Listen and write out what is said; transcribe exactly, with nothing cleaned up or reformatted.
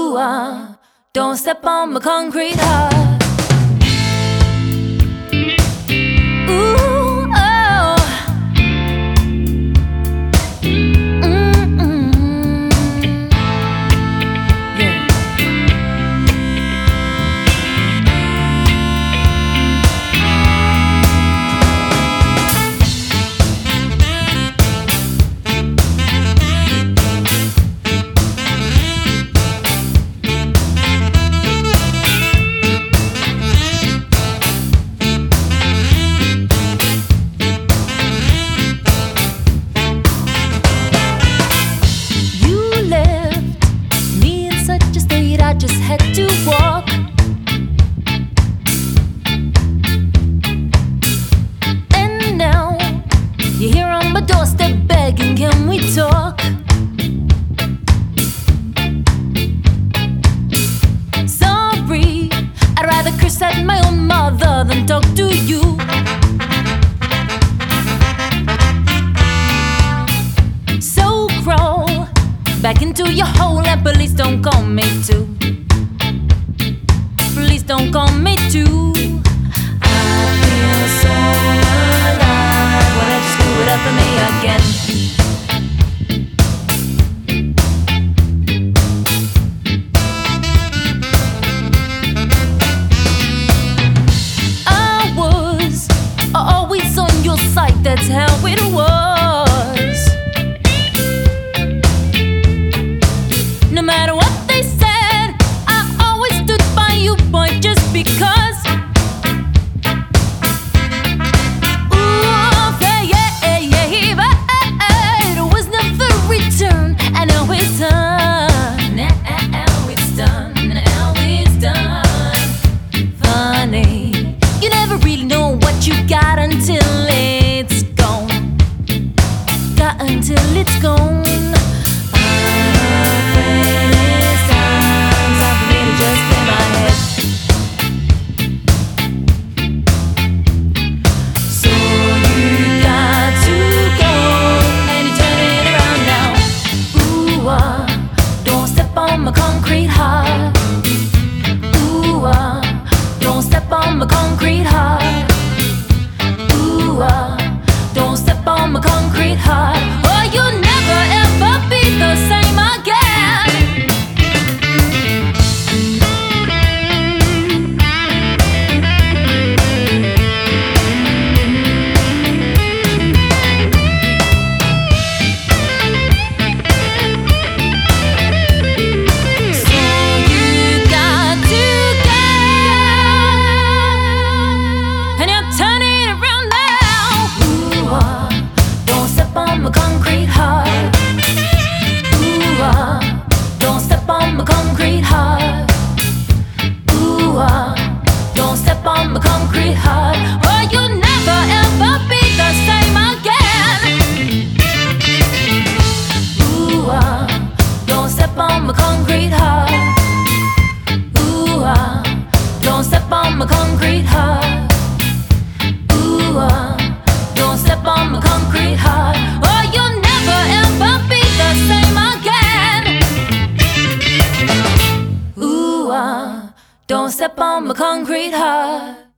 Ooh, uh, don't step on my concrete heart. Ooh, oh. Mm-mm. Yeah. I just had to walk. And now you're here on my doorstep begging, can we talk? Sorry, I'd rather curse at my own mother than talk to you. So crawl back into your hole and please don't call me too. Please don't call me too. I feel so alive. Why don't you screw it up for me again? I was always on your side, that's how it was. No matter what they said, I always stood by you, boy, just because. Ooh, yeah, yeah, yeah, but it was never returned, and now it's done. Now it's done, now it's done. Funny, you never really know what you got until it's gone. Got until it's gone. My concrete heart. Ooh, uh, don't step on my concrete heart. Ooh, uh, don't step on my concrete heart, or you'll never ever be the same again. My concrete heart. Ooh, uh, don't step on my concrete heart. Ooh, uh, don't step on my concrete heart, or you'll never ever be the same again. Ooh, uh, don't step on my concrete heart. Ooh, uh, don't step on my concrete heart. Ooh, uh, don't step on my concrete heart, or you'll never ever be the same again. Ooh, uh, don't step on my concrete heart.